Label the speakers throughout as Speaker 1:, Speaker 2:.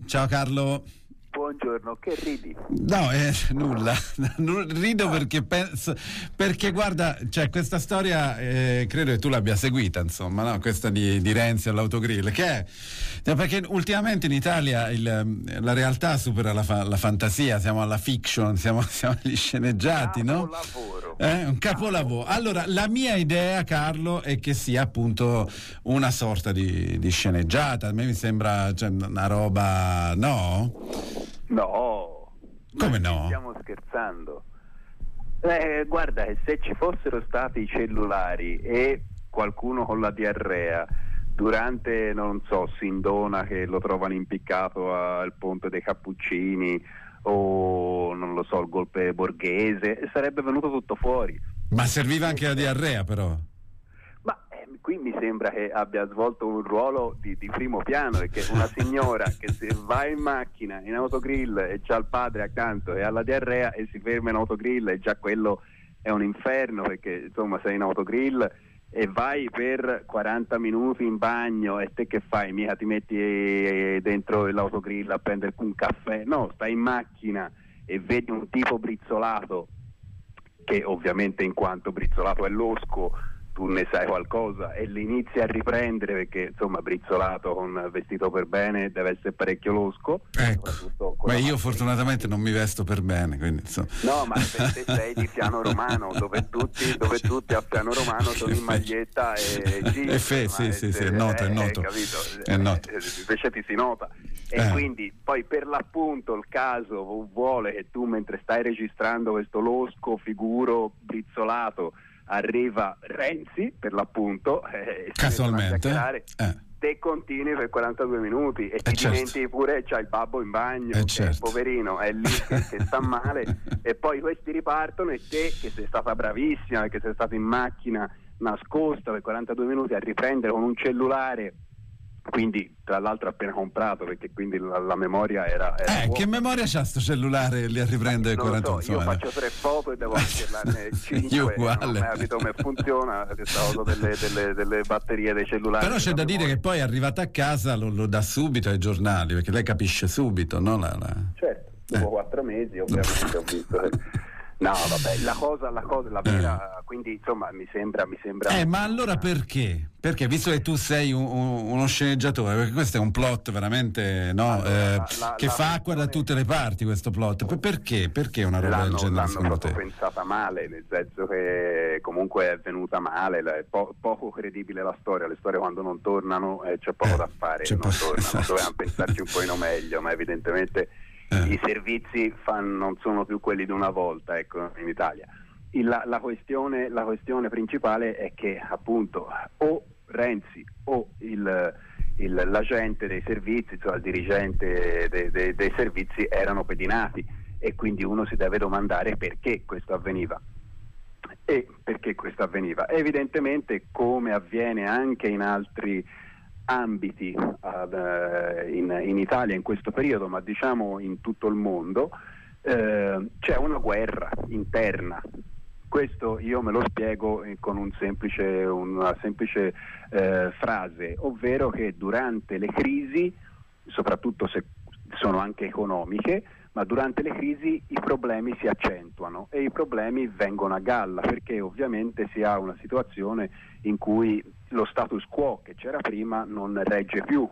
Speaker 1: Ciao Carlo.
Speaker 2: Buongiorno, che ridi?
Speaker 1: No, nulla. Rido perché guarda, cioè questa storia credo che tu l'abbia seguita, insomma, no? Questa di Renzi all'autogrill, che è perché ultimamente in Italia la realtà supera la fantasia, siamo alla fiction, siamo agli sceneggiati, no?
Speaker 2: Capolavoro.
Speaker 1: Un capolavoro. Allora, la mia idea, Carlo, è che sia appunto una sorta di sceneggiata. A me mi sembra una roba, no?
Speaker 2: No.
Speaker 1: Come no?
Speaker 2: Stiamo scherzando. Guarda, se ci fossero stati i cellulari e qualcuno con la diarrea durante, non so, Sindona, che lo trovano impiccato al Ponte dei Cappuccini, o non lo so, il golpe borghese, sarebbe venuto tutto fuori.
Speaker 1: Ma serviva anche la diarrea, però.
Speaker 2: Ma qui mi sembra che abbia svolto un ruolo di primo piano, perché una signora che se va in macchina, in autogrill, e c'ha il padre accanto e ha la diarrea e si ferma in autogrill, e già quello è un inferno, perché insomma sei in autogrill e vai per 40 minuti in bagno, e te che fai? Mica ti metti dentro l'autogrill a prendere un caffè? No, stai in macchina e vedi un tipo brizzolato, che ovviamente in quanto brizzolato è losco, tu ne sai qualcosa, e li inizi a riprendere, perché insomma brizzolato con vestito per bene deve essere parecchio losco.
Speaker 1: Ecco, ma io fortunatamente non mi vesto per bene, quindi insomma.
Speaker 2: No, ma te sei di Fiano Romano, dove tutti a Fiano Romano sono in maglietta e jeans.
Speaker 1: Sì, è noto.
Speaker 2: Capito?
Speaker 1: È noto.
Speaker 2: Invece ti si nota. E quindi poi per l'appunto il caso vuole che tu, mentre stai registrando questo losco figuro brizzolato, arriva Renzi, per l'appunto,
Speaker 1: casualmente,
Speaker 2: te continui per 42 minuti e ti dimentichi pure c'ha il babbo in bagno, poverino è lì che sta male, e poi questi ripartono, e te, che sei stata bravissima perché sei stata in macchina nascosta per 42 minuti a riprendere con un cellulare, quindi tra l'altro appena comprato, perché quindi la memoria era
Speaker 1: che memoria c'ha sto cellulare lì a riprendere 40
Speaker 2: minuti? Io faccio 3 foto e devo cancellarne 5.
Speaker 1: Io uguale.
Speaker 2: Non ho mai capito come funziona questa cosa delle batterie dei cellulari.
Speaker 1: Però c'è da dire che poi arrivata a casa lo dà subito ai giornali, perché lei capisce subito, no?
Speaker 2: Certo, dopo 4 mesi ovviamente ho visto. No, vabbè, la cosa la vera, quindi insomma mi sembra.
Speaker 1: Ma allora perché? Perché, visto che tu sei uno sceneggiatore, perché questo è un plot veramente, no? Allora, che fa acqua da tutte le parti, questo plot. Perché una roba del genere?
Speaker 2: L'hanno proprio pensata male, nel senso che comunque è venuta male, è poco credibile la storia. Le storie quando non tornano c'è poco da fare, tornano. Dovevamo pensarci un po' meglio, ma evidentemente i servizi non sono più quelli di una volta, ecco, in Italia. La questione principale è che appunto o Renzi o l'agente dei servizi, cioè il dirigente dei servizi, erano pedinati, e quindi uno si deve domandare perché questo avveniva. Evidentemente, come avviene anche in altri ambiti in Italia in questo periodo, ma diciamo in tutto il mondo, c'è una guerra interna. Questo io me lo spiego con una semplice frase, ovvero che durante le crisi, soprattutto se sono anche economiche, ma durante le crisi i problemi si accentuano e i problemi vengono a galla, perché ovviamente si ha una situazione in cui lo status quo che c'era prima non regge più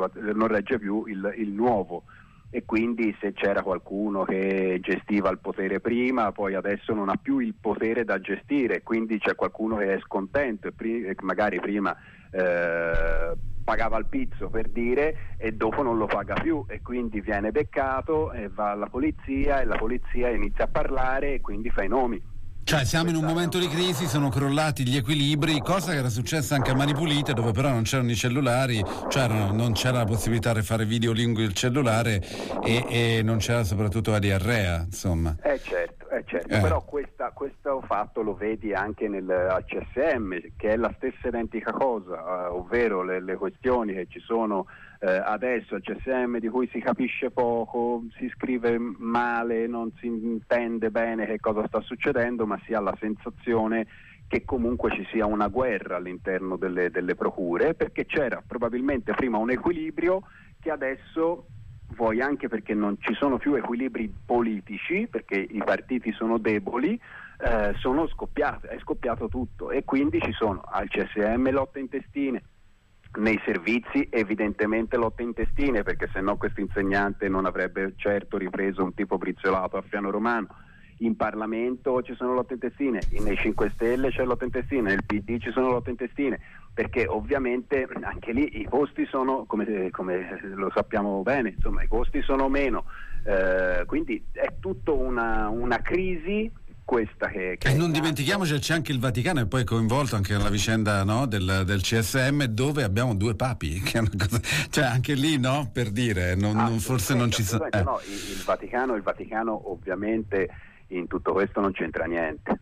Speaker 2: il nuovo, e quindi se c'era qualcuno che gestiva il potere prima, poi adesso non ha più il potere da gestire, quindi c'è qualcuno che è scontento e magari prima pagava il pizzo, per dire, e dopo non lo paga più, e quindi viene beccato e va alla polizia, e la polizia inizia a parlare e quindi fa i nomi.
Speaker 1: Cioè siamo in un momento di crisi, sono crollati gli equilibri, cosa che era successa anche a Mani Pulite, dove però non c'erano i cellulari, non c'era la possibilità di fare video lungo il cellulare, e non c'era soprattutto la diarrea, insomma.
Speaker 2: Certo. Però questo fatto lo vedi anche al CSM, che è la stessa identica cosa, ovvero le questioni che ci sono adesso al CSM, di cui si capisce poco, si scrive male, non si intende bene che cosa sta succedendo, ma si ha la sensazione che comunque ci sia una guerra all'interno delle procure, perché c'era probabilmente prima un equilibrio che adesso vuoi anche perché non ci sono più equilibri politici, perché i partiti sono deboli, è scoppiato tutto, e quindi ci sono al CSM lotte intestine, nei servizi evidentemente lotte intestine, perché se no questo insegnante non avrebbe certo ripreso un tipo briziolato a Fiano Romano. In Parlamento ci sono lotte intestine, nei 5 Stelle c'è lotte intestine, nel PD ci sono lotte intestine, perché ovviamente anche lì i costi sono, come lo sappiamo bene, insomma i costi sono meno, quindi è tutto una crisi questa che
Speaker 1: e non dimentichiamoci che c'è anche il Vaticano, e poi è coinvolto anche nella vicenda, no, del CSM, dove abbiamo 2 papi, che è una cosa, cioè anche lì, no, per dire, forse non ci sono.
Speaker 2: No, il Vaticano ovviamente in tutto questo non c'entra niente.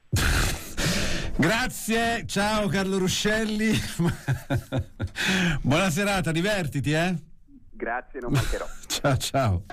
Speaker 1: Ciao Carlo Ruscelli. Buona serata, divertiti,
Speaker 2: Grazie, non mancherò.
Speaker 1: Ciao.
Speaker 2: Ciao.